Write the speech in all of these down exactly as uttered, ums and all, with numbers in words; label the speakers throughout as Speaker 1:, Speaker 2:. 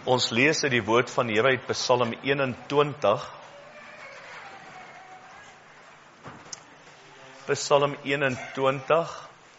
Speaker 1: Ons lees uit die woord van die Here uit Psalm eenentwintig. Psalm eenentwintig.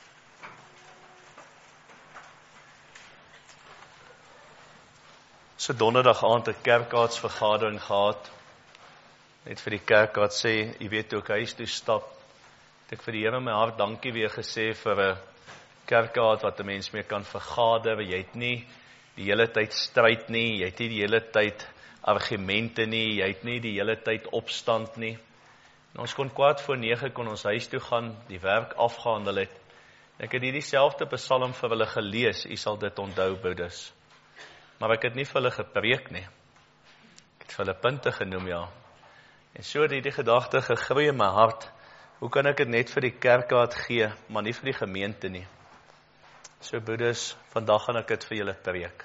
Speaker 1: So donderdag aand 'n kerkraadsvergadering gehad. Net vir die kerkraad sê, jy weet toe ek huis toe stap, het ek vir die Here in my hart dankie weer gesê vir 'n kerkraad wat 'n mens mee kan vergader. Jy het nie die hele tyd stryd nie, jy het nie die hele tyd argumente nie, jy het nie die hele tyd opstand nie. En ons kon kwart voor nege kon ons huis toe gaan, die werk afgehandel het. Ek het hierdie selfde psalm vir hulle gelees, u sal dit onthou, broeders. Maar ek het nie vir hulle gepreek nie. Ek het vir hulle punte genoem, ja. En so het hierdie gedagte gegroei in my hart. Hoe kan ek dit net vir die kerkraad gee, maar nie vir die gemeente nie? So broeders, vandag gaan ek dit vir julle preek.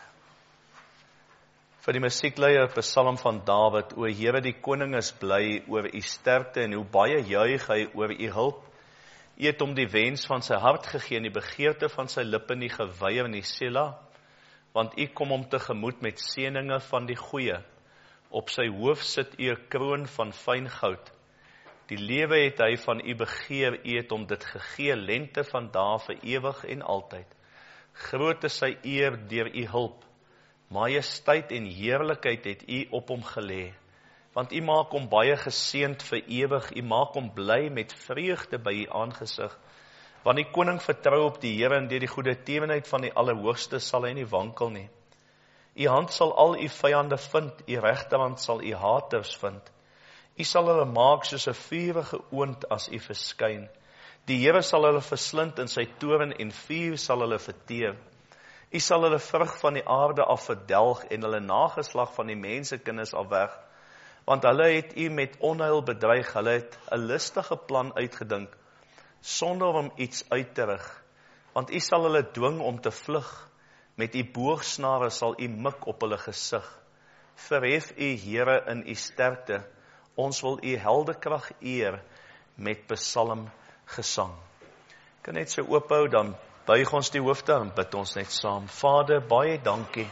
Speaker 1: Vir die musiekleier Psalm van Dawid, o Here, die koning is bly oor u sterkte en hoe baie juig hy oor u hulp. U het hom die wens van sy hart gegee en die begeerte van sy lippe nie geweier nie, Sela, want u kom hom tegemoet met seëninge van die goeie. Op sy hoof sit u 'n kroon van fyn goud. Die lewe het hy van u begeer, u het hom dit gegee, lente van dae vir ewig en altyd. Groot is sy eer deur u hulp. Majesteit en heerlikheid het u op hom gelê. Want u maak hom baie geseënd vir ewig. U maak hom bly met vreugde by u aangesig. Want die koning vertrou op die Here en deur die goeie tierenheid van die Allerhoogste sal hy nie wankel nie. U hand sal al u vyande vind, u regterhand sal u haters vind. U sal hulle maak soos 'n vurige oond as u verskyn. Die Here sal hulle verslind in sy toorn en vuur sal hulle verteer. U sal hulle vrug van die aarde af verdelg en hulle nageslag van die mensekinders af weg. Want hulle het u met onheil bedreig, hulle het 'n listige plan uitgedink, sonder om iets uit te rig. Want u sal hulle dwing om te vlug, met u boogsnare sal u mik op hulle gesig. Verhef u Here in u sterkte, ons wil u heldekrag eer met psalm gesang. Ek kan net so oophou, dan buig ons die hoofde en bid ons net saam. Vader, baie dankie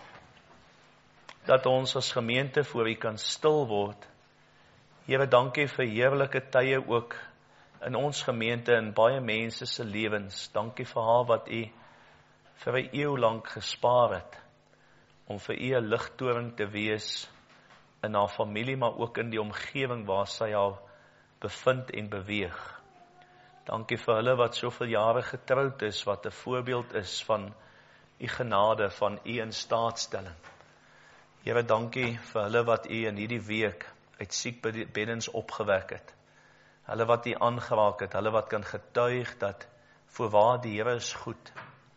Speaker 1: dat ons as gemeente voor u kan stil word. Here, dankie vir heerlike tye ook in ons gemeente en baie mense se lewens. Dankie vir haar wat u vir 'n eeu lank gespaar het om vir u 'n ligtoring te wees in haar familie, maar ook in die omgewing waar sy haar bevind en beweeg. Dankie vir hulle wat soveel jare getroud is, wat 'n voorbeeld is van u genade, van u instaatstelling. Here, dankie vir hulle wat u in hierdie week uit siekbeddens opgewek het. Hulle wat u aangeraak het, hulle wat kan getuig dat voorwaar die Here is goed.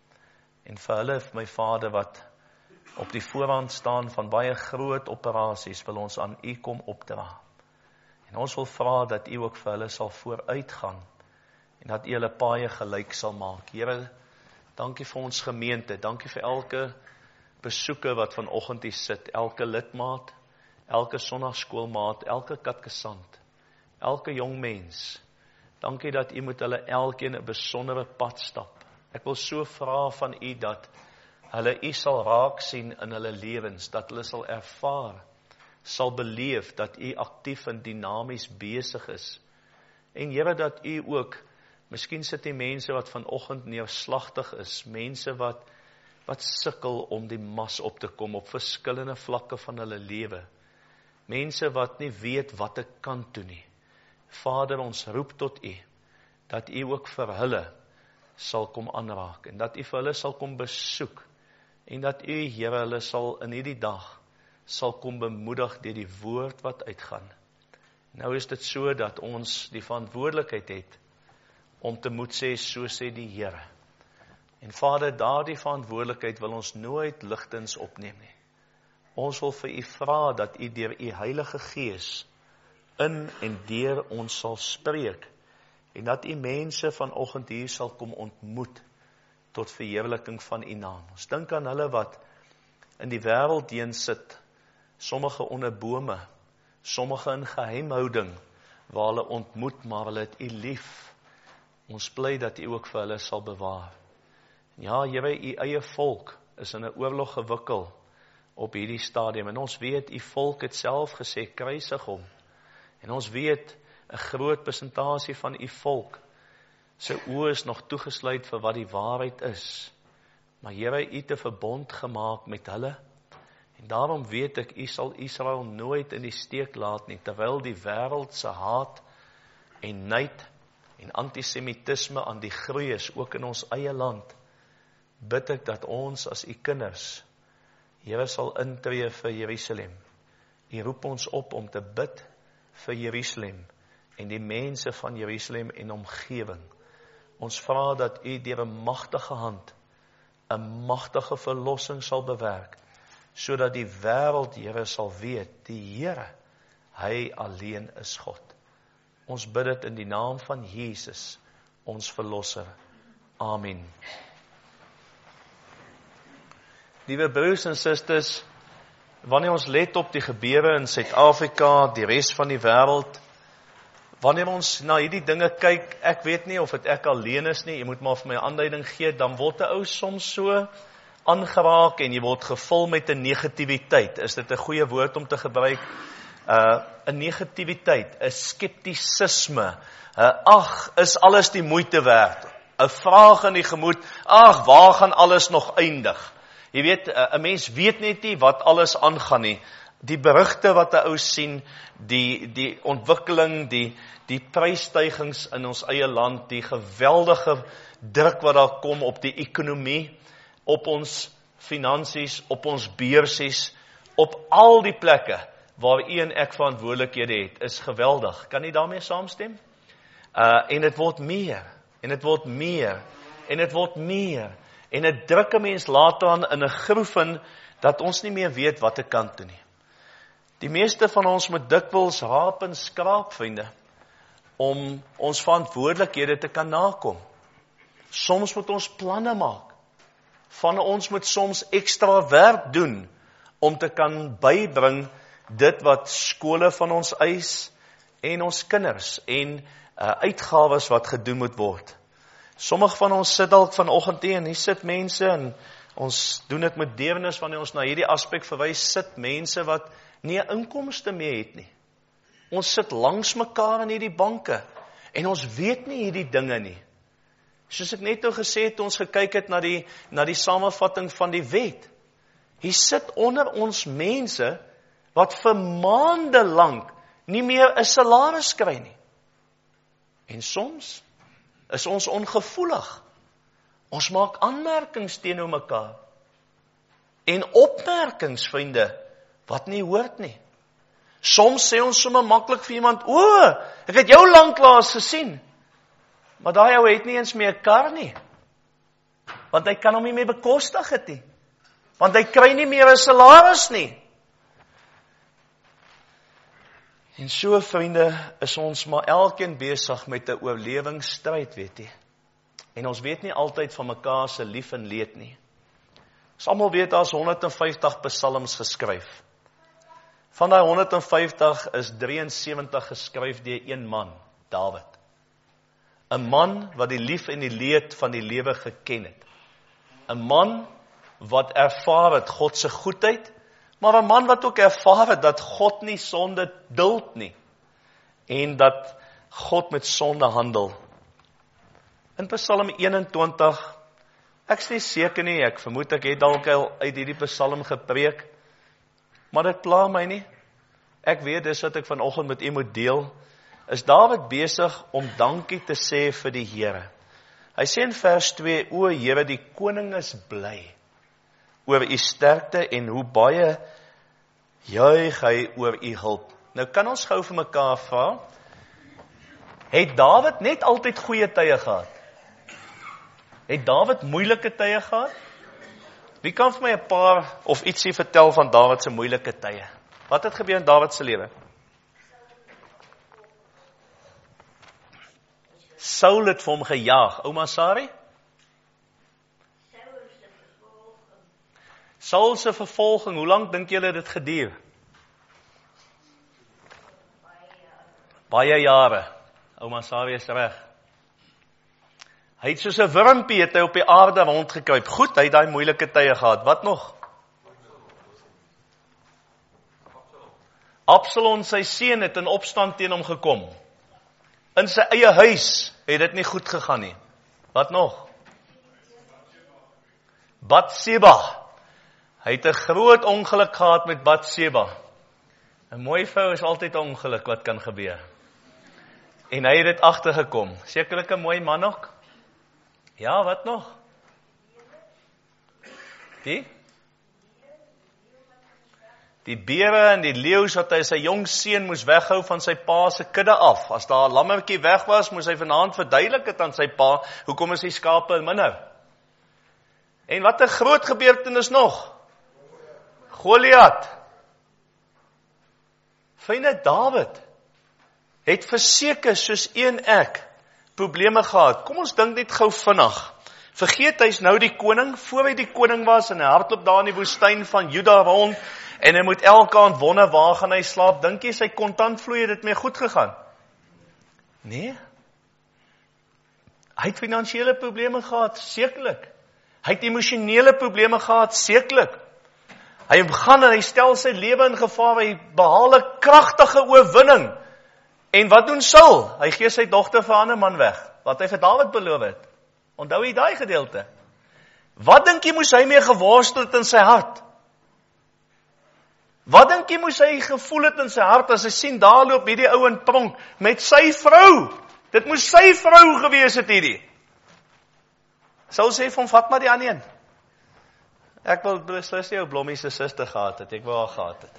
Speaker 1: En vir hulle, my Vader, wat op die voorhand staan van baie groot operasies, wil ons aan u kom opdra. En ons wil vra dat u ook vir hulle sal vooruitgaan en dat u hulle paaie gelyk sal maak. Here, dankie vir ons gemeente, dankie vir elke besoeker wat vanoggend hier sit, elke lidmaat, elke sonnaarskoolmaat, elke katkesant, elke jong mens. Dankie dat u met hulle elkeen 'n besondere pad stap. Ek wil so vra van u dat hulle u sal raak sien in hulle lewens, dat hulle sal ervaar, sal beleef dat u aktief en dinamies besig is. En Here, dat u ook, miskien sit die mense wat vanoggend neerslagtig is, mense wat wat sukkel om die mas op te kom op verskillende vlakke van hulle lewe. Mense wat nie weet wat ek kan doen nie. Vader, ons roep tot u, dat u ook vir hulle sal kom aanraak, en dat u vir hulle sal kom besoek, en dat u, Here, hulle sal in hierdie dag, sal kom bemoedig deur die woord wat uitgaan. Nou is dit so dat ons die verantwoordelikheid het, om te moet sê, so sê die Here. En Vader, daardie verantwoordelikheid wil ons nooit ligtens opneem nie. Ons wil vir u vra dat u deur u Heilige Gees in en deur ons sal spreek, en dat u mense vanoggend hier sal kom ontmoet, tot verheerliking van u naam. Ons dink aan hulle wat in die wêreld heen sit, sommige onder bome, sommige in geheimhouding, waar hulle ontmoet, maar hulle het u lief. Ons bly dat u ook vir hulle sal bewaar. Ja, Here, u eie volk is in 'n oorlog gewikkel, op hierdie stadium. En ons weet, u volk het self gesê, kruisig hom. En ons weet, 'n groot persentasie van u volk, sy oë is nog toegesluit vir wat die waarheid is. Maar Here, u het 'n verbond gemaak met hulle, en daarom weet ek, u sal Israel nooit in die steek laat nie, terwyl die wêreld se haat en nait en antisemitisme aan die groei is, ook in ons eie land, bid ek dat ons as u kinders, Here, sal intree vir Jerusalem. U roep ons op om te bid vir Jerusalem en die mense van Jerusalem en omgewing. Ons vra dat u deur 'n magtige hand 'n magtige verlossing sal bewerk, sodat die wêreld, Here, sal weet, die Here, hy alleen is God. Ons bid dit in die naam van Jesus, ons verlosser. Amen. Liewe broers en susters, wanneer ons let op die gebeure in Suid-Afrika, die res van die wêreld, wanneer ons na hierdie dinge kyk, ek weet nie of dit ek alleen is nie, jy moet maar vir my aanduiding gee, dan word 'n ou soms so aangeraak en jy word gevul met 'n negativiteit. Is dit 'n goeie woord om te gebruik? 'n uh, negativiteit, 'n skeptisisme. Uh, ag, is alles die moeite werd? 'n vraag in die gemoed, ag, waar gaan alles nog eindig? Jy weet, 'n mens weet net nie wat alles aangaan nie. Die berigte wat 'n ou sien, die die ontwikkeling, die die prysstygings in ons eie land, die geweldige druk wat daar kom op die ekonomie, op ons finansies, op ons beursies, op al die plekke waar u en ek verantwoordelikhede het, is geweldig. Kan nie daarmee saamstem? Uh, en dit word meer, en dit word meer, en dit word meer, en dit druk 'n mens later aan in 'n groef in, dat ons nie meer weet wat 'n kant toe nie. Die meeste van ons moet dikwels raap en skraap, vriende, om ons verantwoordelikhede te kan nakom. Soms moet ons planne maak. Van ons moet soms ekstra werk doen, om te kan bybring dit wat skole van ons eis, en ons kinders, en uh, uitgawes wat gedoen moet word. Sommige van ons sit dalk vanoggend hier, en hier sit mense, en ons doen dit met deernis, wanneer ons na hierdie aspek verwys, sit mense wat nie 'n inkomste meer het nie. Ons sit langs mekaar in hierdie banke, en ons weet nie hierdie dinge nie. Soos ek net nou gesê het, ons gekyk het na die, na die samevatting van die wet. Hier sit onder ons mense, wat vir maande lank nie meer 'n salaris kry nie. En soms is ons ongevoelig. Ons maak aanmerkings teenoor mekaar. En opmerkings, vriende, wat nie hoort nie. Soms sê ons sommer maklik vir iemand, o, ek het jou lanklaas gesien. Maar daai ou het nie eens meer 'n kar nie. Want hy kan hom nie meer bekostig het nie. Want hy kry nie meer 'n salaris nie. En so, vriende, is ons maar elkeen besig met 'n oorlewingsstryd, weet jy. En ons weet nie altyd van mekaar se lief en leed nie. Ons almal weet daar's honderd en vyftig psalms geskryf. Van daai honderd en vyftig is drie en sewentig geskryf deur een man, Dawid. 'n Man wat die lief en die leed van die lewe geken het. 'n Man wat ervaar het God se goedheid, maar 'n man wat ook ervaar het dat God nie sonde duld nie, en dat God met sonde handel. In Psalm eenentwintig, ek is nie seker nie, ek vermoed ek het dalk al uit hierdie Psalm gepreek, maar dit pla my nie. Ek weet dis wat ek vanoggend met u moet deel, is Dawid besig om dankie te sê vir die Here. Hy sê in vers twee, o Here, die koning is bly oor u sterkte en hoe baie juig hy oor u hulp. Nou kan ons gou vir mekaar vra, het Dawid net altyd goeie tye gehad? Het Dawid moeilike tye gehad? Wie kan vir my 'n paar of ietsie vertel van Dawid se moeilike tye? Wat het gebeur in Dawid se lewe? Saul het vir hom gejaag. Ouma Sari? Saul se vervolging, hoe lank dink julle dit geduur? Baie jare. Ouma Sari is reg. Hy het soos 'n wurmpie het hy op die aarde rondgekruip. Goed, hy het daai moeilike tye gehad. Wat nog? Absalom, sy seun, het in opstand teen hom gekom. In sy eie huis het dit nie goed gegaan nie. Wat nog? Batseba. Hy het 'n groot ongeluk gehad met Batseba. 'n Mooi vrou is altyd 'n ongeluk wat kan gebeur. En hy het dit agtergekom. Sekerlik 'n mooi man ook. Ja, wat nog? Die? Die beere en die leeu's wat hy sy jong seun moes weghou van sy pa se kudde af. As daar 'n lammetjie weg was, moes hy vanaand verduidelik het aan sy pa, hoekom is die skape minder? En wat 'n groot gebeurtenis nog? Goliat. Vriende, Dawid het verseker soos een ek probleme gehad. Kom ons dink net gou vinnig. Vergeet, hy's nou die koning, voor hy die koning was, en hy hardloop daar in die woestyn van Juda rond, en hy moet elke aand wonder waar gaan hy slaap. Dink jy sy kontantvloei het dit mee goed gegaan? Nee. Hy het finansiële probleme gehad, sekerlik. Hy het emosionele probleme gehad, sekerlik. Hy gaan en hy stel sy lewe in gevaar, hy behaal 'n kragtige oorwinning. En wat doen Saul? Hy gee sy dogter vir 'n ander man weg, wat hy vir Dawid beloof het. Onthou jy daai gedeelte? Wat dink jy moes hy mee geworstel het in sy hart? Wat dink jy moes hy gevoel het in sy hart as hy sien daar loop hierdie ou in pronk met sy vrou? Dit moes sy vrou gewees het hierdie. Saul sê vir hom, vat maar die ander een. Ek wil beslis nie ou Blommie se suster gehad het, ek wou haar gehad het.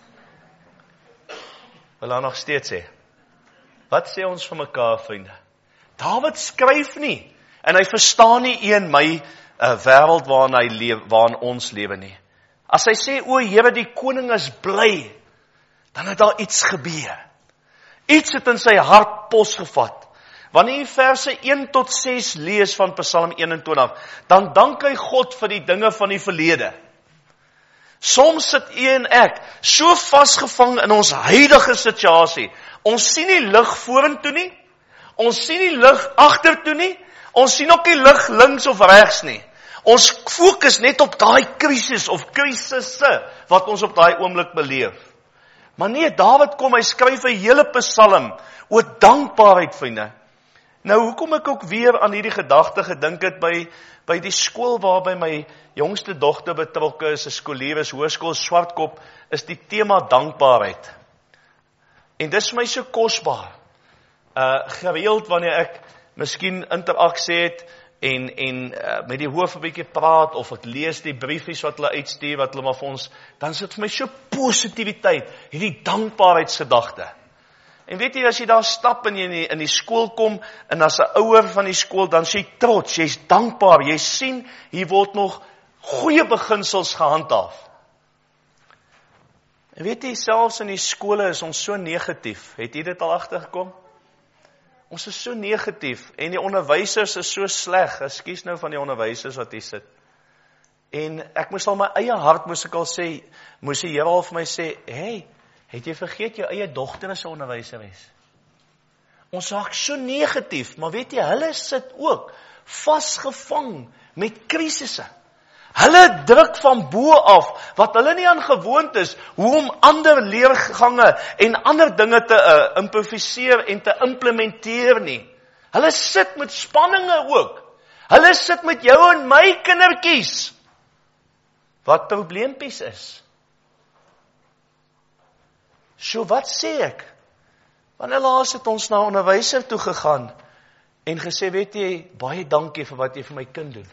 Speaker 1: Wil haar nog steeds sê. Wat sê ons vir mekaar, vriende? Dawid skryf nie, en hy verstaan nie een my uh, wêreld waarin hy leef, waarin ons lewe nie. As hy sê, o Here, die koning is bly, dan het daar iets gebeur. Iets het in sy hart posgevat. Wanneer jy verse een tot ses lees van Psalm eenentwintig, dan dank hy God vir die dinge van die verlede. Soms sit u en ek so vasgevang in ons huidige situasie. Ons sien nie lig vorentoe nie, ons sien nie lig agtertoe nie, ons sien ook nie lig links of regs nie. Ons fokus net op daai krisis of krisisse wat ons op daai oomblik beleef. Maar nee, Dawid kom, hy skryf 'n hele psalm oor dankbaarheid, vriende. Nou, hoekom ek ook weer aan hierdie gedagte gedink het by, by die skool waarby my jongste dogter betrokke is, 'n skoolier is, Hoërskool Swartkop, is die tema dankbaarheid. En dis vir my so kosbaar. Uh, gereeld wanneer ek miskien interaksie het, en, en uh, met die hoof 'n bietjie praat, of ek lees die briefies wat hulle uitstuur, wat hulle maar vir ons, dan sit vir my so positiwiteit, hierdie dankbaarheidsgedagte. En weet jy, as jy daar stap en jy in die, in die skool kom, en as 'n ouer van die skool, dan is jy trots, jy is dankbaar, jy sien, hier word nog goeie beginsels gehandhaaf. En weet jy, selfs in die skole is ons so negatief, het jy dit al agtergekom? Ons is so negatief, en die onderwysers is so sleg, ekskuus nou van die onderwysers wat hier sit. En ek moes al my eie hart, moes ek al sê, moes die Here al vir my sê, hey, het jy vergeet jou eie dogter is 'n onderwyseres? Ons raak so negatief, maar weet jy, hulle sit ook vasgevang met krisisse. Hulle druk van bo af, wat hulle nie aan gewoond is, hoe om ander leergange en ander dinge te uh, improviseer en te implementeer nie. Hulle sit met spanninge ook. Hulle sit met jou en my kindertjies, wat probleempies is. So wat sê ek? Wanneer laas het ons na 'n onderwyser toe gegaan en gesê, weet jy, baie dankie vir wat jy vir my kind doen.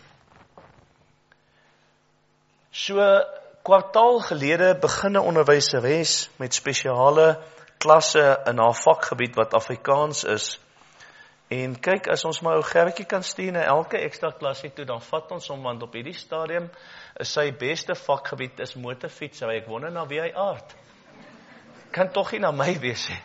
Speaker 1: So kwartaal gelede begin 'n onderwyseres met spesiale klasse in haar vakgebied wat Afrikaans is. En kyk, as ons maar ou Gertjie kan stuur na elke ekstra klasie toe, dan vat ons hom, want op hierdie stadium is sy beste vakgebied is motorfietsry. Ek wonder na wie hy aard. Kan tog nie na my wees nie.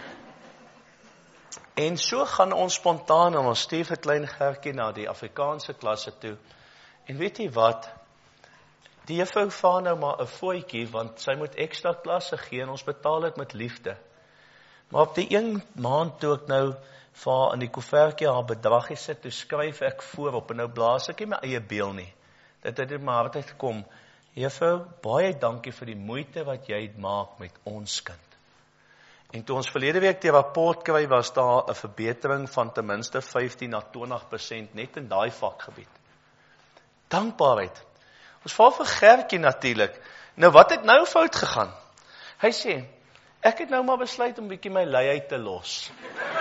Speaker 1: En so gaan ons spontaan en ons stuur vir klein Gertjie na die Afrikaanse klasse toe. En weet jy wat? Die juffrou vaar nou maar 'n voetjie, want sy moet ekstra klasse gee en ons betaal dit met liefde. Maar op die een maand toe ek nou vir in die koevertjie haar bedragie sit, toe skryf ek voorop en nou blaas ek nie my eie beel nie. Dit het in my hart uitgekom. Juffrou, baie dankie vir die moeite wat jy maak met ons kind. En toe ons verlede week die rapport kry, was daar 'n verbetering van ten minste vyftien na twintig persent net in daai vakgebied. Dankbaarheid. Ons vra vir Gertjie natuurlik. Nou wat het nou fout gegaan? Hy sê, ek het nou maar besluit om 'n bietjie my luiheid te los.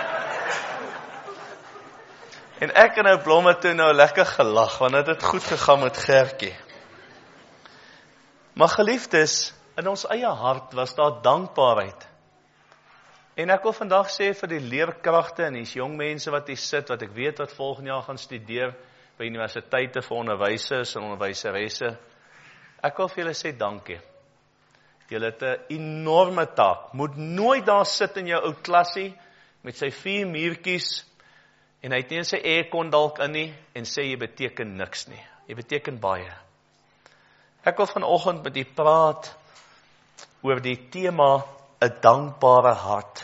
Speaker 1: En ek en nou Blomme toe nou lekker gelag, want dit het goed gegaan met Gertjie. Maar geliefdes, in ons eie hart was daar dankbaarheid. En ek wil vandag sê vir die leerkragte en die jong mense wat hier sit, wat ek weet wat volgende jaar gaan studeer by universiteite vir onderwysers en onderwyseresse, ek wil vir julle sê dankie. Julle het 'n enorme taak. Moet nooit daar sit in jou ou klasie met sy vier muurtjies en hy het nie sy aircon dalk in nie en sê jy beteken niks nie. Jy beteken baie. Ek wil vanoggend met u praat oor die tema 'n dankbare hart.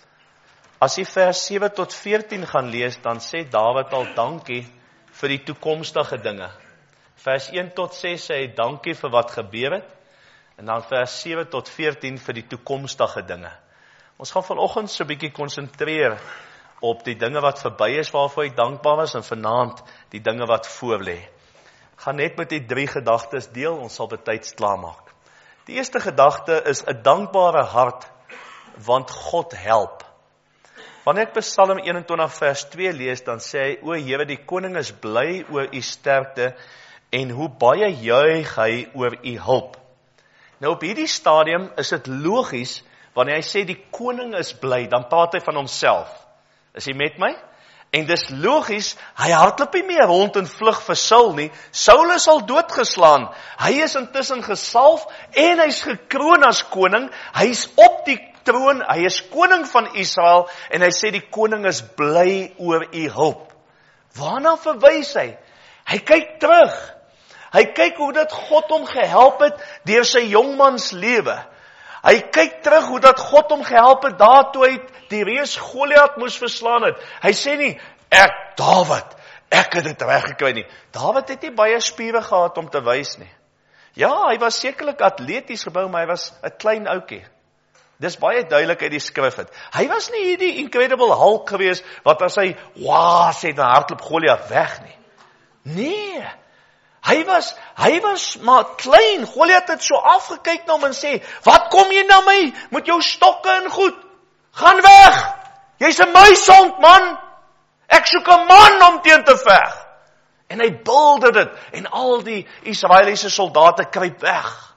Speaker 1: As jy vers sewe tot veertien gaan lees, dan sê Dawid al dankie vir die toekomstige dinge. Vers een tot ses sê hy dankie vir wat gebeur het, en dan vers sewe tot veertien vir die toekomstige dinge. Ons gaan vanoggend so 'n bietjie konsentreer op die dinge wat verby is waarvoor hy dankbaar is, en vanaand die dinge wat voor lê. Ek gaan net met die drie gedagtes deel, ons sal betyds klaarmaak. Die eerste gedagte is 'n dankbare hart, want God help. Wanneer ek Psalm eenentwintig vers twee lees, dan sê hy, o Here, die koning is bly oor u sterkte, en hoe baie juig hy oor u hulp. Nou op hierdie stadium is dit logies, wanneer hy sê die koning is bly, dan praat hy van homself. Is hy met my? En dis logies, hy hardloop nie meer rond en vlug vir Saul nie. Saul is al doodgeslaan. Hy is intussen gesalf en hy's gekroon as koning. Hy's op die troon, hy is koning van Israel en hy sê die koning is bly oor u hulp. Waarna verwys hy? Hy kyk terug. Hy kyk hoe dat God hom gehelp het deur sy jongmans lewe. Hy kyk terug hoe dat God hom gehelp het daartoe hy die reus Goliat moes verslaan het. Hy sê nie, ek, Dawid, ek het dit reggekry nie. Dawid het nie baie spiere gehad om te wys nie. Ja, hy was sekerlik atleties gebou, maar hy was 'n klein ouetjie. Dis baie duidelik uit die skrif het. Hy was nie hierdie incredible Hulk gewees, wat as hy, waa, sê, dan hardloop Goliat weg nie. Nee, Hy was, hy was maar klein. Goliat het so afgekyk na hom en sê, wat kom jy na my met jou stokke en goed? Gaan weg! Jy's 'n muishond, man! Ek soek 'n man om teen te veg. En hy bulde dit, en al die Israeliese soldate kruip weg.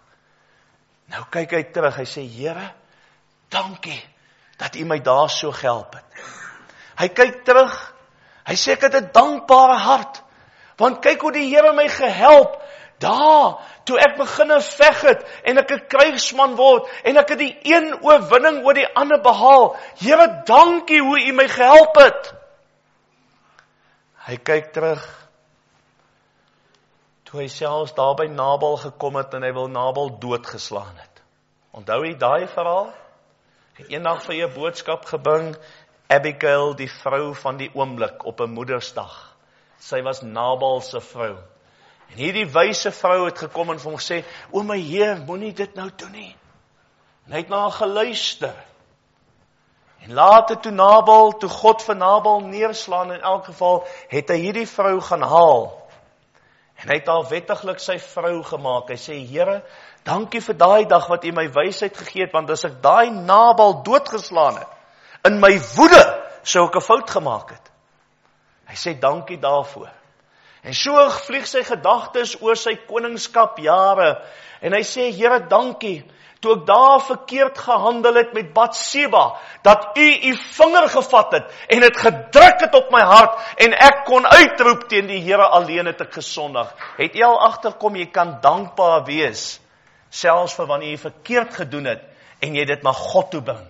Speaker 1: Nou kyk hy terug, hy sê, Here, dankie, dat u my daar so gehelp het. Hy kyk terug, hy sê, ek het 'n dankbare hart, want kyk hoe die Here my gehelp, daar, toe ek beginne veg het, en ek 'n krygsman word, en ek het die een oorwinning oor die ander behaal. Here, dankie hoe u my gehelp het. Hy kyk terug, toe hy selfs daar by Nabal gekom het, en hy wil Nabal doodgeslaan het. Onthou jy daai verhaal? Hy het eendag vir 'n boodskap gebring, Abigail, die vrou van die oomblik, op 'n moedersdag. Sy was Nabal se vrou. En hierdie wyse vrou het gekom en vir hom gesê, o my Heer, moenie dit nou doen nie. En hy het na haar geluister. En later toe Nabal, toe God vir Nabal neerslaan, in elk geval, het hy hierdie vrou gaan haal. En hy het haar wettiglik sy vrou gemaak. Hy sê, Here, dankie vir daai dag wat u my wysheid gegee het, want as ek daai Nabal doodgeslaan het, in my woede, sou ek 'n fout gemaak het. Hy sê dankie daarvoor. En so vlieg sy gedagtes oor sy koningskap jare. En hy sê, Here, dankie, toe ek daar verkeerd gehandel het met Batseba, dat u u vinger gevat het, en het gedruk het op my hart, en ek kon uitroep teen die Here, alleen het ek gesondig. Het jy al agterkom, jy kan dankbaar wees, selfs vir wanneer jy verkeerd gedoen het, en jy dit na God toe bring.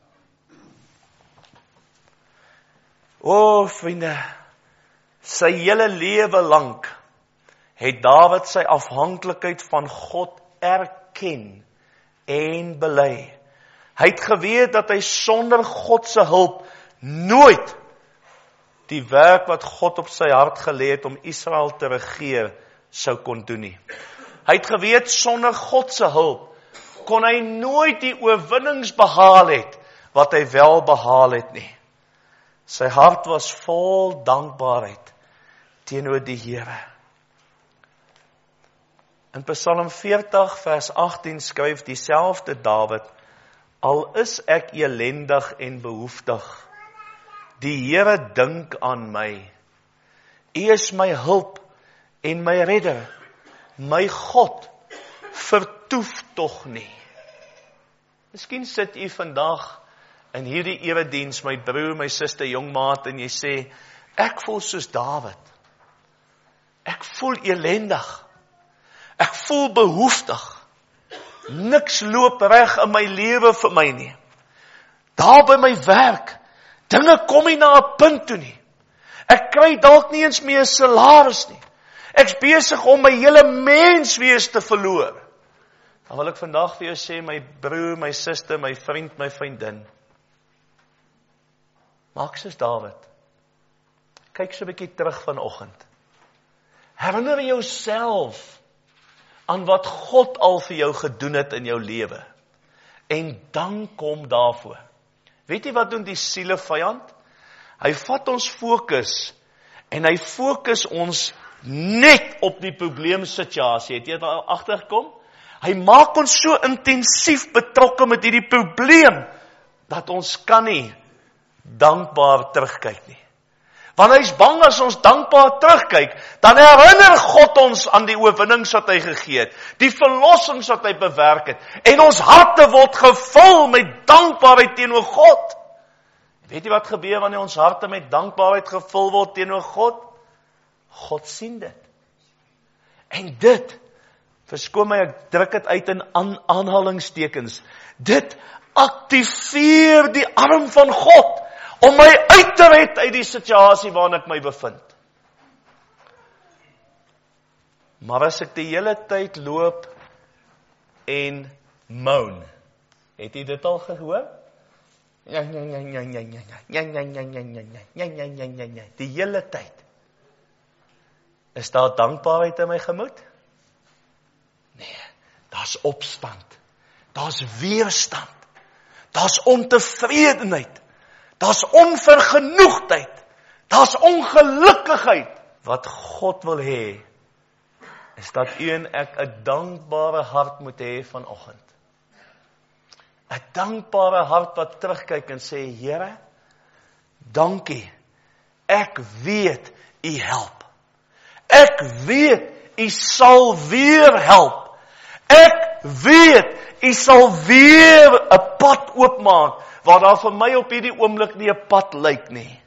Speaker 1: O, vriende, sy hele lewe lank het Dawid sy afhanklikheid van God erken en bely. Hy het geweet dat hy sonder God se hulp nooit die werk wat God op sy hart gelê het om Israel te regeer sou kon doen nie. Hy het geweet sonder God se hulp kon hy nooit die oorwinnings behaal het wat hy wel behaal het nie. Sy hart was vol dankbaarheid teenoor die Here. In Psalm veertig vers agttien skryf dieselfde Dawid: Al is ek elendig en behoeftig, die Here dink aan my. U is my hulp en my redder. My God vertoef tog nie. Miskien sit u vandag in hierdie erediens, my broer, my suster, jong maat, en jy sê, ek voel soos Dawid. Ek voel elendig. Ek voel behoeftig. Niks loop reg in my lewe vir my nie. Daar by my werk, dinge kom nie na 'n punt toe nie. Ek kry dalk nie eens meer 'n salaris nie. Ek's besig om my hele menswees te verloor. Dan wil ek vandag vir jou sê, my broer, my suster, my vriend, my vriendin, maak soos Dawid. Kyk so 'n bietjie terug vanoggend. Herinner jouself aan wat God al vir jou gedoen het in jou lewe. En dank hom daarvoor. Weet jy wat doen die sielevyand? Hy vat ons fokus en hy fokus ons net op die probleemsituasie. Het jy daar agtergekom? Hy maak ons so intensief betrokke met hierdie probleem dat ons kan nie dankbaar terugkyk nie. Want hy is bang as ons dankbaar terugkyk, dan herinner God ons aan die oorwinnings wat hy gegee het, die verlossings wat hy bewerk het, en ons harte word gevul met dankbaarheid teenoor God. Weet jy wat gebeur wanneer ons harte met dankbaarheid gevul word teenoor God? God sien dit. En dit, verskoon my, ek druk dit uit in aan, aanhalingstekens, dit aktiveer die arm van God, om my uit te red uit die situasie waarin ek my bevind. Maar as ek die hele tyd loop en moan, het jy dit al gehoor? Ja, ja, ja, ja, ja, ja, ja, ja, ja, ja, ja, ja, ja, ja, ja, ja, ja, die hele tyd. Is daar dankbaarheid in my gemoed? Nee, daar's opstand, daar's weerstand, daar's ontevredenheid, daar's onvergenoegdheid, daar's ongelukkigheid. Wat God wil hê, is dat u en ek 'n dankbare hart moet hê vanoggend. 'n Dankbare hart wat terugkyk en sê, Here, dankie, ek weet u help. Ek weet u sal weer help. Ek weet u sal weer 'n pad oopmaak, waar daar vir my op hierdie oomblik nie 'n pad lyk nie.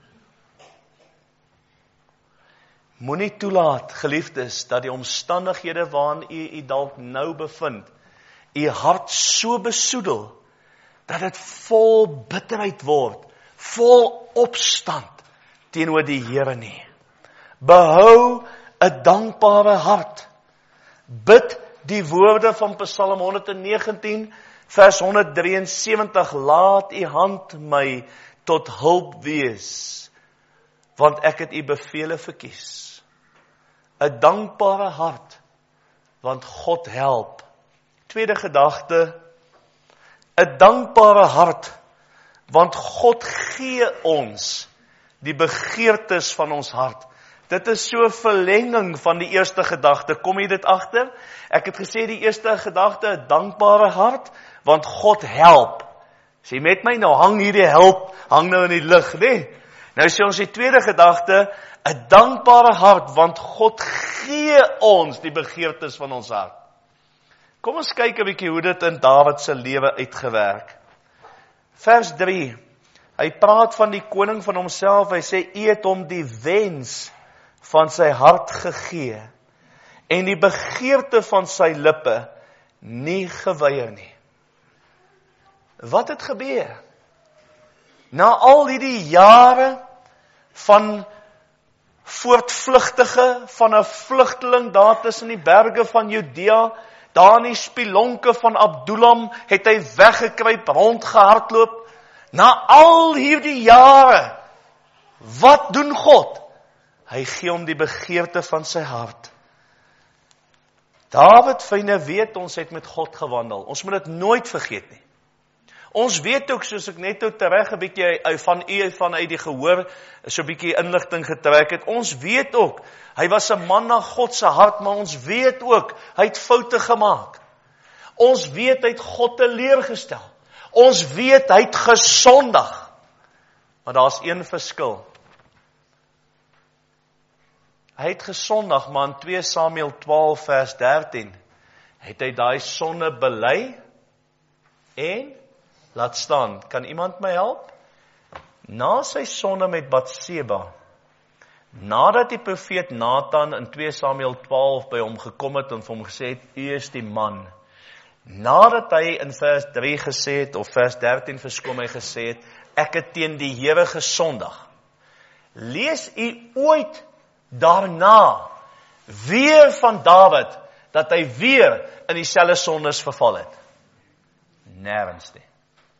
Speaker 1: Moenie toelaat, geliefdes, dat die omstandighede waarin u u dalk nou bevind, u hart so besoedel, dat dit vol bitterheid word, vol opstand teenoor die Here nie. Behou 'n dankbare hart. Bid die woorde van Psalm honderdnegentien, vers honderdsewentig, laat u hand my tot hulp wees, want ek het u bevele verkies. 'n Dankbare hart, want God help. Tweede gedagte, 'n dankbare hart, want God gee ons die begeertes van ons hart. Dit is so 'n verlenging van die eerste gedagte. Kom jy dit agter? Ek het gesê die eerste gedagte, 'n dankbare hart, want God help. Sê met my, nou hang hierdie help, hang nou in die lug, né? Nou sê ons die tweede gedagte, 'n dankbare hart, want God gee ons die begeertes van ons hart. Kom ons kyk 'n bietjie hoe dit in Dawid se lewe uitgewerk. Vers drie, hy praat van die koning van homself, hy sê, u het hom die wens van sy hart gegee, en die begeerte van sy lippe nie geweier nie. Wat het gebeur? Na al hierdie jare van voortvlugtige, van 'n vlugteling daar tussen die berge van Judea, daar in die spilonke van Adullam, het hy weggekruip, rondgehardloop. Na al hierdie jare, wat doen God? Hy gee hom die begeerte van sy hart. Dawid, vriende, weet ons het met God gewandel. Ons moet dit nooit vergeet nie. Ons weet ook, soos ek net nou tereg 'n bietjie van u vanuit die gehoor, so 'n bietjie inligting getrek het. Ons weet ook, hy was 'n man na God se hart, maar ons weet ook, hy het foute gemaak. Ons weet hy het God teleurgestel. Ons weet hy het gesondig. Maar daar's een verskil. Hy het gesondig, maar in twee Samuel twaalf vers dertien het hy daai sonde bely en laat staan. Kan iemand my help? Na sy sonde met Batseba, nadat die profeet Nathan in twee Samuel twaalf by hom gekom het en vir hom gesê het, u is die man. Nadat hy in vers drie gesê het, of vers dertien verskom hy gesê het, ek het teen die Here gesondig. Lees u ooit daarna weer van Dawid, dat hy weer in dieselfde sondes verval het? Nêrens nie.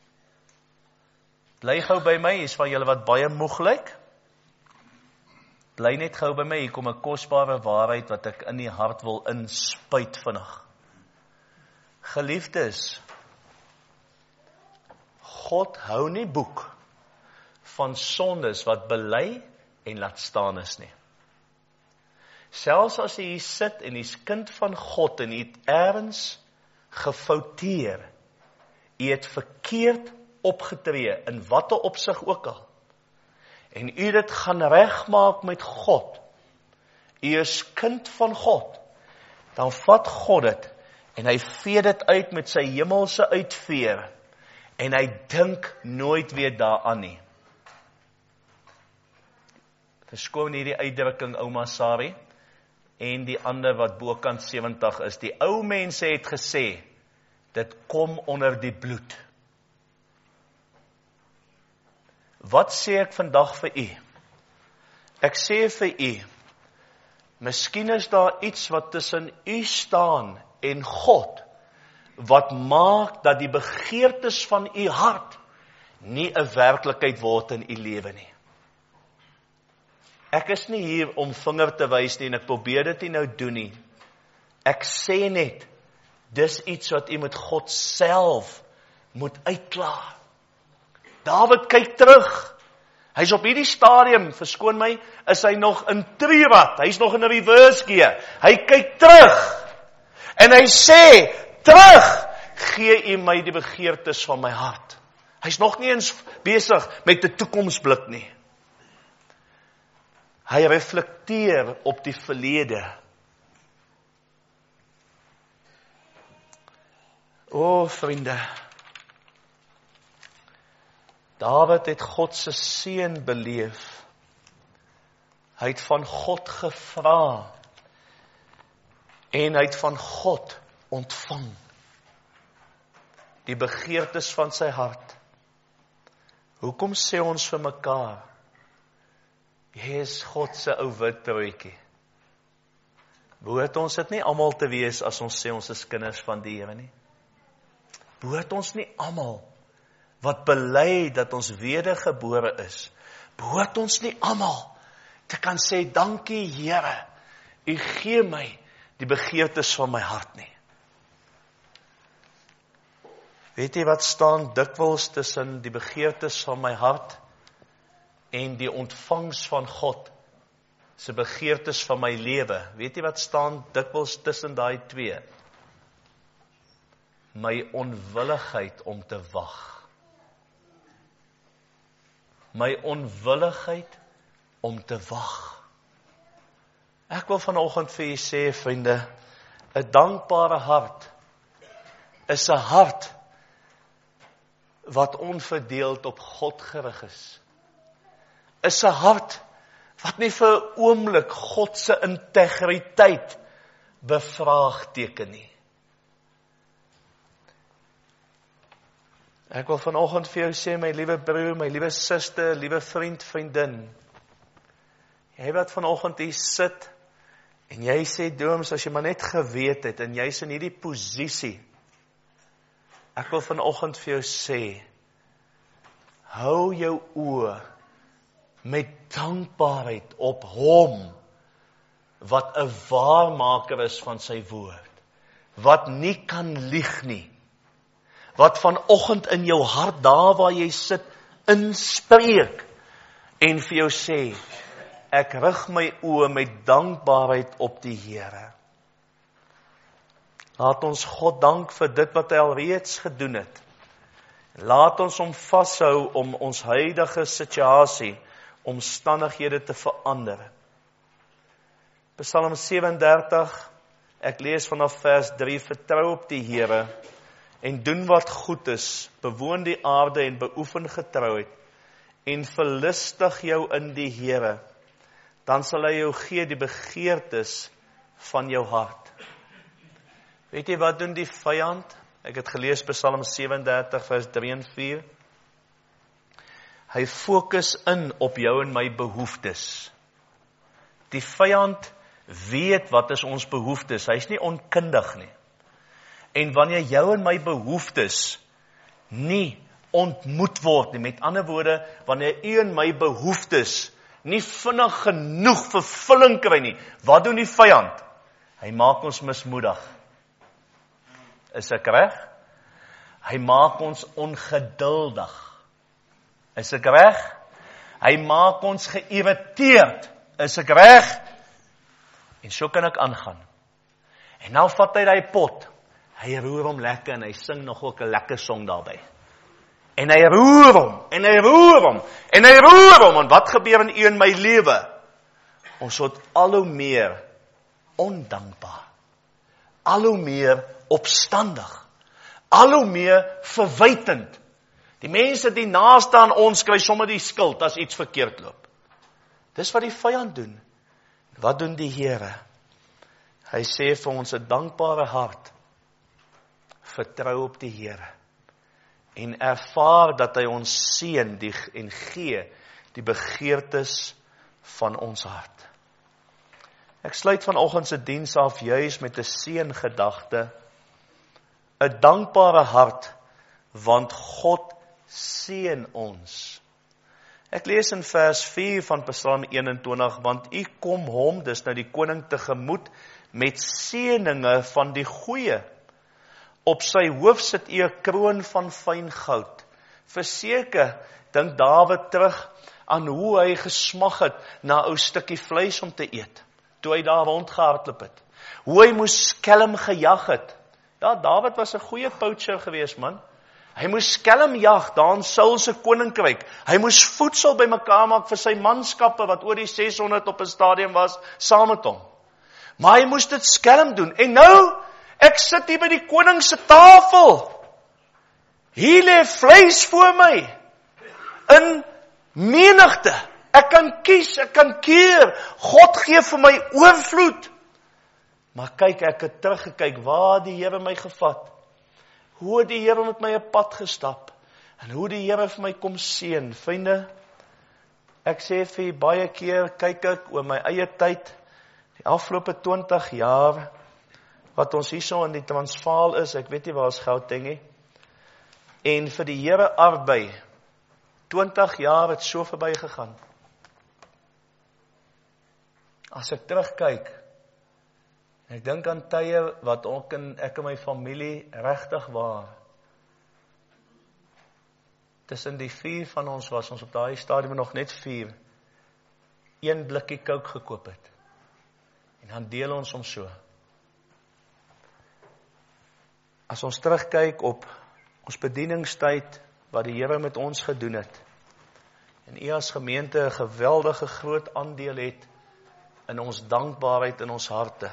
Speaker 1: Bly gou by my, is van julle wat baie moeg lyk. Bly net gou by my, hier kom 'n kosbare waarheid wat ek in die hart wil inspuit vinnig. Geliefdes, God hou nie boek van sondes wat bely en laat staan is nie. Selfs as jy hier sit en jy's kind van God en jy het ergens gefouteer, jy het verkeerd opgetree, in watte opsig ook al, en u dit gaan regmaak met God, u is kind van God, dan vat God dit, en hy vee dit uit met sy hemelse uitveer, en hy dink nooit weer daaraan nie. Verskoon hierdie uitdrukking, ouma Sari, en die ander wat bokant sewentig is, die ou mense het gesê, dit kom onder die bloed. Wat sê ek vandag vir u? Ek sê vir u, miskien is daar iets wat tussen u staan en God, wat maak dat die begeertes van u hart nie 'n werklikheid word in u lewe nie. Ek is nie hier om vinger te wys nie, en ek probeer dit nie nou doen nie. Ek sê net, dis iets wat u met God self moet uitklaar. Dawid kyk terug. Hy's op hierdie stadium, verskoon my, is hy nog in triewat. Hy's nog in 'n reverse gear. Hy kyk terug. En hy sê, terug, gee u my die begeertes van my hart. Hy's nog nie eens besig met 'n toekomsblik nie. Hy reflekteer op die verlede. O, vriende, Dawid het God se seën beleef. Hy het van God gevra en hy het van God ontvang die begeertes van sy hart. Hoekom sê ons vir mekaar, jy is God se ou wit broodjie? Behoort ons dit nie almal te wees as ons sê ons is kinders van die Here nie? Behoort ons nie almal wat bely dat ons wedergebore is, behoort ons nie almal te kan sê, dankie Here, u gee my die begeertes van my hart nie. Weet jy wat staan dikwels tussen die begeertes van my hart en die ontvangs van God se begeertes van my lewe? Weet jy wat staan dikwels tussen daai twee? My onwilligheid om te wag. My onwilligheid om te wag. Ek wil vanoggend vir julle sê, vriende, 'n dankbare hart is 'n hart wat onverdeeld op God gerig is. Is 'n hart wat nie vir 'n oomblik God se integriteit bevraagteken nie. Ek wil vanoggend vir jou sê, my liewe broer, my liewe suster, liewe vriend, vriendin, jy wat vanoggend hier sit, en jy sê, Dooms, as jy maar net geweet het, en jy's in hierdie posisie, ek wil vanoggend vir jou sê, hou jou oë met dankbaarheid op hom, wat 'n waarmaker is van sy woord. wat nie kan lieg nie, wat vanoggend in jou hart, daar waar jy sit, inspreek, en vir jou sê, ek rig my oë met dankbaarheid op die Here. Laat ons God dank vir dit wat hy al reeds gedoen het. Laat ons hom vashou om ons huidige situasie, omstandighede te verander. Psalm sewe en dertig, ek lees vanaf vers drie, vertrou op die Here, en doen wat goed is, bewoon die aarde en beoefen getrouheid, en verlustig jou in die Here, dan sal hy jou gee die begeertes van jou hart. Weet jy wat doen die vyand? Ek het gelees Psalm sewe en dertig vers drie en vier. Hy fokus in op jou en my behoeftes. Die vyand weet wat is ons behoeftes. Hy is nie onkundig nie. En wanneer jou en my behoeftes nie ontmoet word nie, met ander woorde, wanneer u en my behoeftes nie vinnig genoeg vervulling kry nie, wat doen die vyand? Hy maak ons mismoedig. Is ek reg? Hy maak ons ongeduldig. Is ek reg? Hy maak ons geïrriteerd. Is ek reg? En so kan ek aangaan. En nou vat hy die pot. Hy roer hom lekker en hy sing nog ook 'n lekker song daarbij. En hy roer hom, en hy roer hom, en hy roer hom. En wat gebeur in u en my lewe? Ons word al hoe meer ondankbaar. Al hoe meer opstandig. Al hoe meer verwytend. Die mense die naaste aan ons kry sommer die skuld as iets verkeerd loop. Dis wat die vyand doen. Wat doen die Here? Hy sê vir ons 'n dankbare hart. Vertrou op die Here. En ervaar dat hy ons seën die, en gee die begeertes van ons hart. Ek sluit vanoggend se diens af juis met 'n seëngedagte. 'n Dankbare hart, want God seën ons. Ek lees in vers vier van Psalm eenentwintig, want u kom hom, dis nou die koning tegemoet, met seëninge van die goeie. Op sy hoof sit u 'n kroon van fyn goud. Verseker, dink Dawid terug aan hoe hy gesmag het na 'n ou stukkie vleis om te eet, toe hy daar rondgehardloop het. Hoe hy moes skelm gejag het. Ja, Dawid was 'n goeie poacher geweest, man. Hy moes skelm jag daar in Saul se koninkryk. Hy moes voedsel bymekaar maak vir sy manskappe wat oor die ses honderd op 'n stadium was saam met hom. Maar hy moes dit skelm doen. En nou, ek sit hier by die koning se tafel. Hier lê vleis voor my. In menigte. Ek kan kies, ek kan keer. God gee vir my oorvloed. Maar kyk, ek het teruggekyk waar die Here my gevat. Hoe die Here met my 'n pad gestap. En hoe die Here vir my kom seën. Vriende, ek sê vir jy baie keer, kyk ek oor my eie tyd, die afgelope twintig jaar, wat ons hierso in die Transvaal is, ek weet nie waar is Gauteng nie, en vir die Here arbei, twintig jaar het so verby gegaan. As ek terugkyk, ek dink aan tye wat ook in, ek en my familie regtig waar. Tussen die vier van ons was ons op daai stadium nog net vier. Een blikkie Coke gekoop het. En dan deel ons hom so. As ons terugkyk op ons bedieningstyd, wat die Here met ons gedoen het, en u as gemeente 'n geweldige groot aandeel het in ons dankbaarheid in ons harte,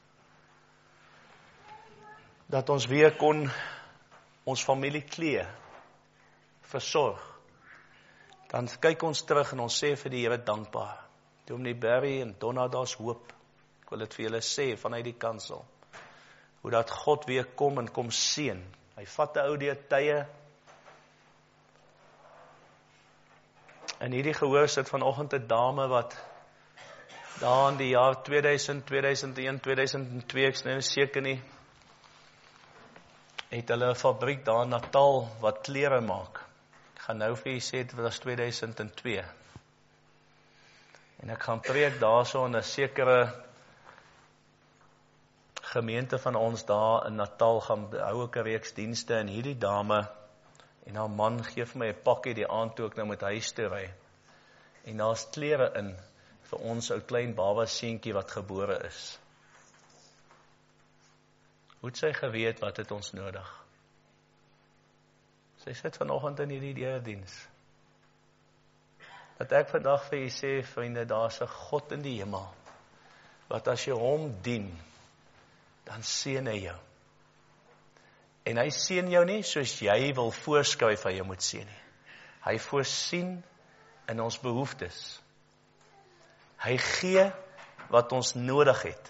Speaker 1: dat ons weer kon ons familie klee, versorg, dan kyk ons terug en ons sê vir die Here dankbaar. Dominee Barry en Donna, daar's hoop. Ek wil dit vir julle sê vanuit die kansel. Hoe dat God weer kom en kom seën. Hy vat 'n ou deur tye. En hierdie gehoor sit vanoggend 'n dame wat daar in die jaar tweeduisend, tweeduisend een, tweeduisend twee, ek is nou seker nie, het hulle 'n fabriek daar in Natal wat klere maak. Ek gaan nou vir julle sê dit was tweeduisend twee. En ek gaan preek daarso in 'n sekere gemeente van ons daar in Natal gaan hou ek 'n reeks dienste en hierdie dame en haar man gee vir my 'n pakkie die aand toe ek nou met huis toe ry. En daar's klere in vir ons ou klein baba seentjie wat gebore is. Hoe het sy geweet wat het ons nodig? Sy sit vanoggend in hierdie erediens. Dat ek vandag vir julle sê, vriende, daar's 'n God in die hemel, wat as jy hom dien, dan seën hy jou. En hy seën jou nie soos jy wil voorskryf hy jou moet seën nie. Hy voorsien in ons behoeftes. Hy gee wat ons nodig het.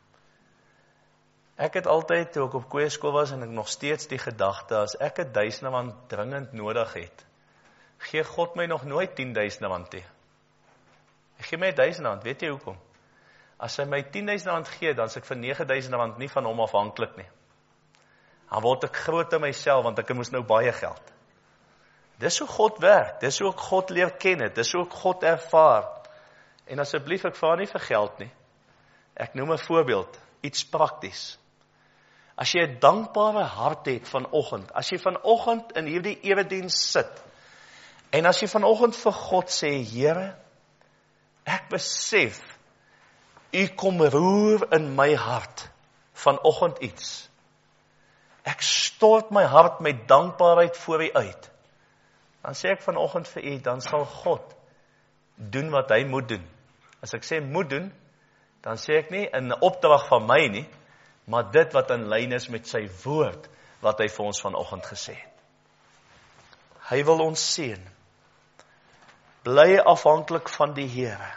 Speaker 1: Ek het altyd, toe ek op kweeskool was, en ek nog steeds die gedagte, as ek 'n duisende rand dringend nodig het, gee God my nog nooit tienduisende rand nie. Hy gee my duisende rand, weet jy hoekom? As hy my tienduisende rand gee, dan is ek vir negeduisend rand nie van hom afhanklik nie. Dan word ek groot in myself, want ek moes nou baie geld. Dis hoe God werk, dis hoe ek God leer ken het, dis hoe ek God ervaar. En asseblief, ek vra nie vir geld nie. Ek noem 'n voorbeeld, iets prakties. As jy 'n dankbare hart het vanoggend, as jy vanoggend in hierdie erediens sit, en as jy vanoggend vir God sê, Here, ek besef, U kom roer in my hart vanoggend iets. Ek stort my hart met dankbaarheid voor U uit. Dan sê ek vanoggend vir U, dan sal God doen wat hy moet doen. As ek sê moet doen, dan sê ek nie in 'n opdrag van my nie, maar dit wat in lyn is met sy woord, wat hy vir ons vanoggend gesê het. Hy wil ons seën. Bly afhanklik van die Here.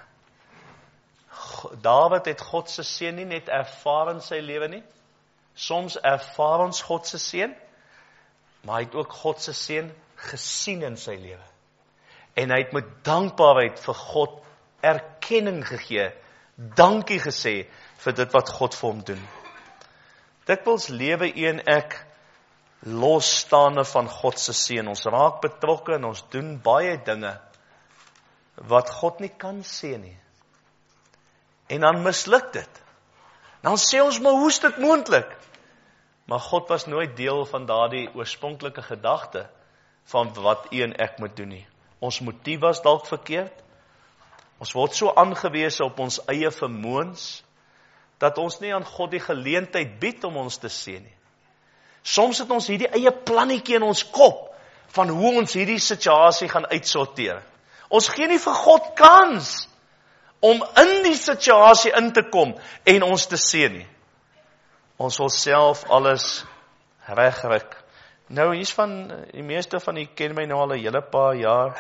Speaker 1: Dawid het God se seën nie net ervaar in sy lewe nie. Soms ervaar ons God se seën, maar hy het ook God se seën gesien in sy lewe. En hy het met dankbaarheid vir God erkenning gegee, dankie gesê vir dit wat God vir hom doen. Dikwels lewe u en ek losstaande van God se seën. Ons raak betrokke en ons doen baie dinge wat God nie kan seën nie. En dan misluk dit. Dan sê ons, maar hoe is dit moontlik? Maar God was nooit deel van daardie oorspronklike gedagte van wat u en ek moet doen nie. Ons motief was dalk verkeerd. Ons word so aangewese op ons eie vermoëns, dat ons nie aan God die geleentheid bied om ons te seën nie. Soms het ons hierdie eie plannetjie in ons kop, van hoe ons hierdie situasie gaan uitsorteer. Ons gee nie vir God kans, om in die situasie in te kom, en ons te seën nie. Ons wil self alles regryk. Nou, hier's van, die meeste van u ken my nou al 'n hele paar jaar,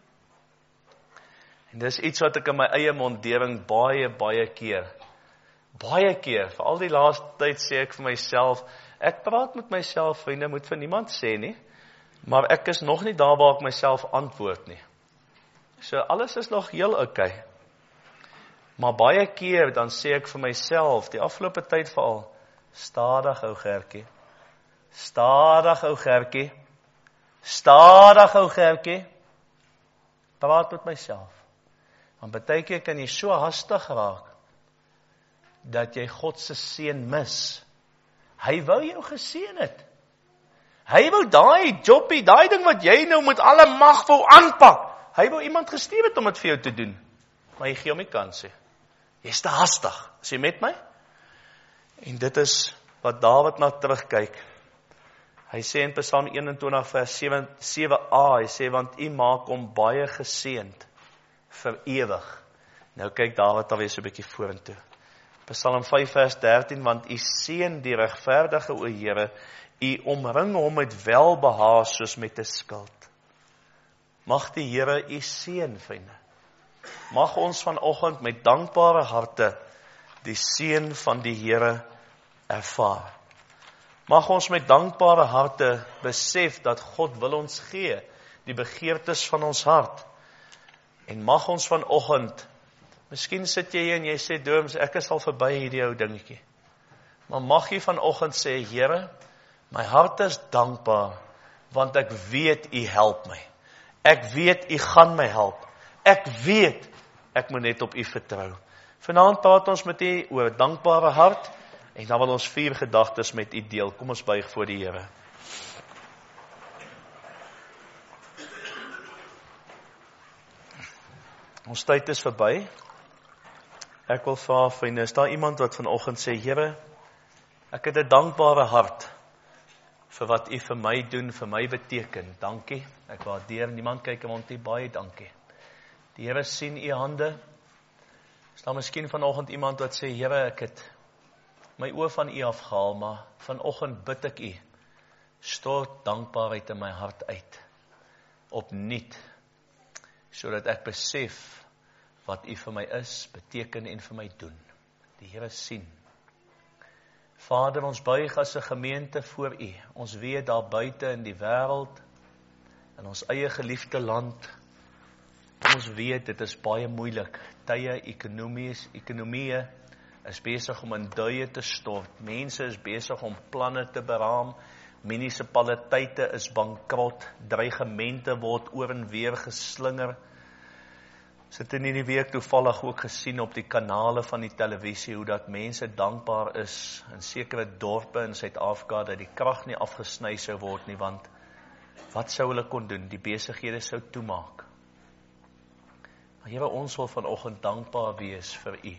Speaker 1: en dis iets wat ek in my eie mondering baie, baie keer, baie keer, vir al die laaste tyd sê ek vir myself, ek praat met myself, vriende, moet vir niemand sê nie, maar ek is nog nie daar waar ek myself antwoord nie. So, alles is nog heel oukei. Maar baie keer, dan sê ek vir myself, die afgelope tyd veral, stadig ou Gertjie, stadig ou Gertjie, stadig ou Gertjie, praat met myself. Want baie keer kan jy so hastig raak, dat jy God se seën mis. Hy wou jou geseën het. Hy wou daai jobbie, daai ding wat jy nou met alle mag wou aanpak, hy wou iemand gestuur het om dit vir jou te doen. Maar jy gee hom nie kans nie. Jy is te hastig. Is jy met my? En dit is wat Dawid na terugkyk. Hy sê in Psalm eenentwintig vers sewe a, hy sê, want U maak hom baie geseënd vir ewig. Nou kyk Dawid alweer so 'n bietjie vorentoe. Psalm vyf vers dertien, want U seën die regverdige, o Here, U omring hom met welbehae soos met 'n skild. Mag die Here U seën, vriende. Mag ons vanoggend met dankbare harte die seën van die Here ervaar. Mag ons met dankbare harte besef dat God wil ons gee, die begeertes van ons hart. En mag ons vanoggend, miskien sit jy hier en jy sê, Dooms, ek is al verby hierdie ou dingetjie. Maar mag jy vanoggend sê, Here, my hart is dankbaar, want ek weet U help my. Ek weet U gaan my help. Ek weet, ek moet net op U vertrou. Vanaand praat ons met U oor 'n dankbare hart, En dan wil ons vier gedagtes met u deel. Kom ons buig voor die Here. Ons tyd is verby. Ek wil vra, vriende, is daar iemand wat vanoggend sê, Here, ek het 'n dankbare hart vir wat u vir my doen, vir my beteken. Dankie. Ek waardeer, niemand kyk rond u, baie dankie. Die Here sien u hande. Is daar miskien vanoggend iemand wat sê, Here, ek het my oë van u afgehaal, maar vanoggend bid ek u, stort dankbaarheid in my hart uit, opnuut, sodat ek besef wat u vir my is, beteken en vir my doen. Die Here sien. Vader, ons buig as 'n gemeente voor u. Ons weet daar buite in die wêreld, in ons eie geliefde land, ons weet dit is baie moeilik. Tye, ekonomies, ekonomie is besig om in duie te stort. Mense is besig om planne te beraam. Munisipaliteite is bankrot. Dreigemente word oor en weer geslinger. Sit in hierdie week toevallig ook gesien op die kanale van die televisie, hoe dat mense dankbaar is in sekere dorpe in Suid-Afrika, dat die krag nie afgesny sou word nie, want wat sou hulle kon doen? Die besighede sou toemaak. Maar Here, ons wil vanoggend dankbaar wees vir u.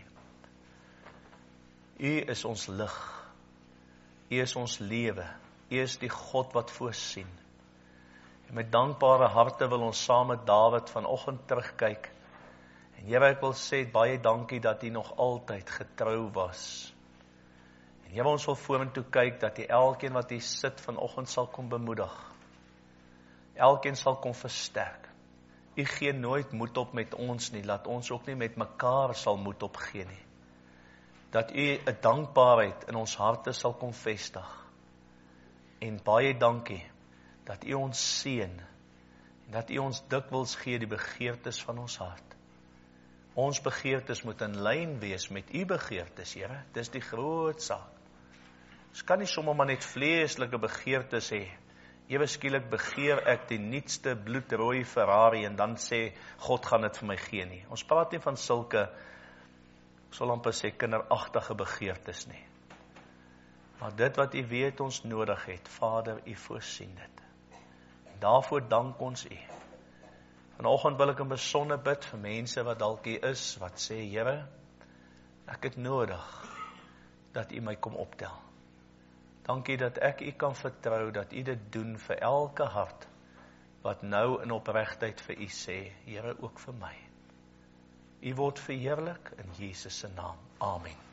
Speaker 1: U is ons lig. U is ons lewe. U is die God wat voorsien. En met dankbare harte wil ons saam met Dawid vanoggend terugkyk. En Here, ek wil sê baie dankie dat u nog altyd getrou was. En Here, ons wil vorentoe kyk dat u elkeen wat hier sit vanoggend sal kom bemoedig. Elkeen sal kom versterk. U gee nooit moed op met ons nie, laat ons ook nie met mekaar sal moed opgee nie. Dat u 'n dankbaarheid in ons harte sal kom vestig. En baie dankie dat u ons seën en dat u ons dikwels gee die begeertes van ons hart. Ons begeertes moet in lyn wees met u begeertes, Here. Dis die groot saak. Ons kan nie sommer maar net vleeslike begeertes hê. Ewe skielik begeer ek die nuutste bloedrooi Ferrari en dan sê God gaan dit vir my gee nie. Ons praat nie van sulke, ek sal amper sê kinderagtige begeertes nie. Maar dit wat u weet ons nodig het, Vader, u voorsien dit. En daarvoor dank ons u. Vanoggend wil ek in besonder bid vir mense wat dalk hier is, wat sê, Here, ek het nodig dat u my kom optel. Dankie dat ek u kan vertrou, dat u dit doen vir elke hart, wat nou in opregtheid vir u sê, Here, ook vir my. U word verheerlik in Jesus se naam. Amen.